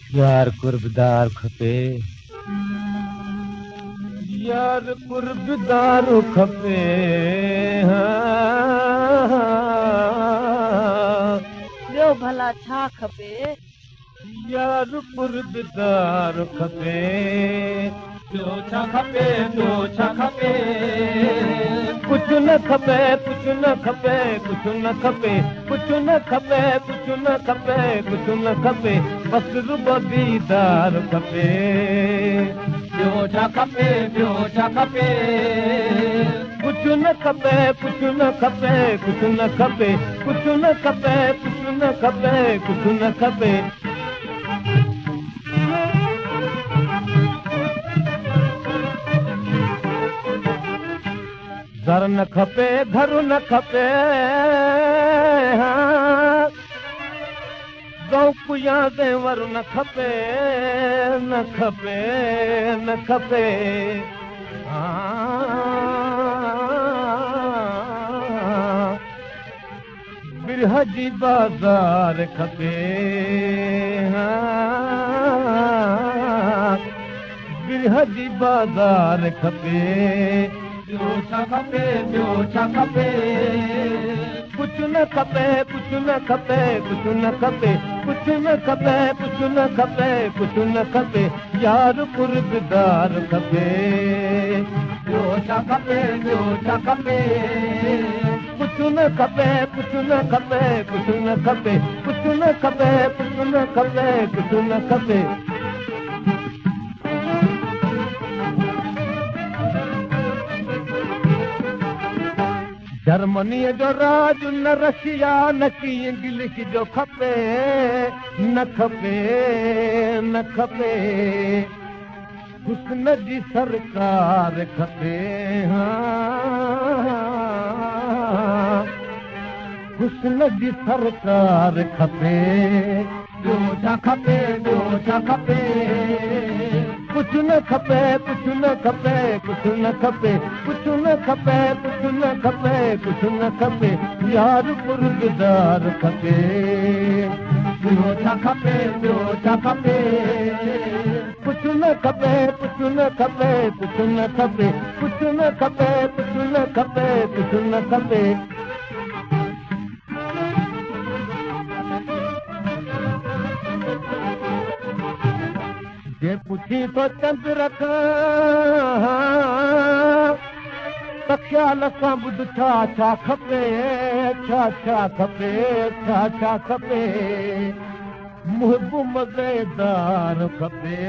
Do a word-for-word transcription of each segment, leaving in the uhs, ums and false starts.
यार कुर्बदार खपे यार कुर्बदार खपे ॿियो भला छा खपे यार कुर्बदार खपे ॿियो छा खपे ॿियो छा खपे कुझु न खपे कुझु न खपे कुझु न खपे कुझु न खपे कुझु न खपे कुझु न खपे बसि रुबो दीदार खपे ॿियो छा खपे ॿियो छा खपे कुझु न खपे कुझु न खपे कुझु न खपे कुझु न खपे कुझु न खपे कुझु न खपे घर न खपे घर न खपे गौक या देवर न खपे न खपे न खपे बिरह जी बाज़ार खपे बिरह जी बाज़ार खपे ॿियो छा खपे ॿियो छा खपे कुझु न खपे कुझु न खपे कुझु न खपे कुझु न खपे कुझु न खपे कुझु न खपे यार कुर्बदार खपे ॿियो छा खपे ॿियो छा खपे कुझु न खपे कुझु न खपे कुझु न खपे कुझु न खपे कुझु न खपे कुझु न खपे जर्मनीअ जो राज न रशिया न की इंग्लिश जो खपे न खपे न खपे हुस्न जी सरकार खपे हुस्न जी सरकार खपे ॿियो छा खपे ॿियो छा खपे कुझु न खपे कुझु न खपे कुझु न खपे कुझु न खपे कुझु न खपे कुझु न खपे यार कुर्बदार खपे ॿियो छा खपे ॿियो छा खपे कुझु न खपे कुझु न खपे कुझु न खपे कुझु न खपे कुझु न खपे कुझु न खपे जे पुछी तो चंद रख त ख़्याल सां ॿुध छा छा खपे छा छा खपे छा छा खपे मुहिब मज़ेदार खपे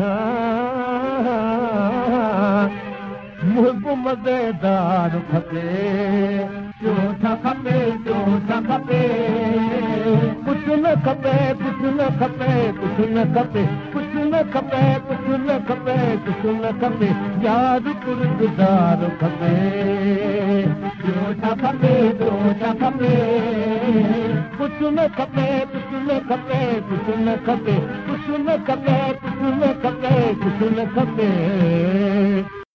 मुहिब मज़ेदार खपे ॿियो छा खपे ॿियो छा खपे कुझु न खपे कुझु न खपे कुझु न खपे कुझु न खपे कुझु न खपे कुझु न खपे यार कुर्बदार खपे ॿियो छा खपे ॿियो छा खपे कुझु न खपे कुझु न खपे कुझु न खपे कुझु न खपे कुझु न खपे कुझु न खपे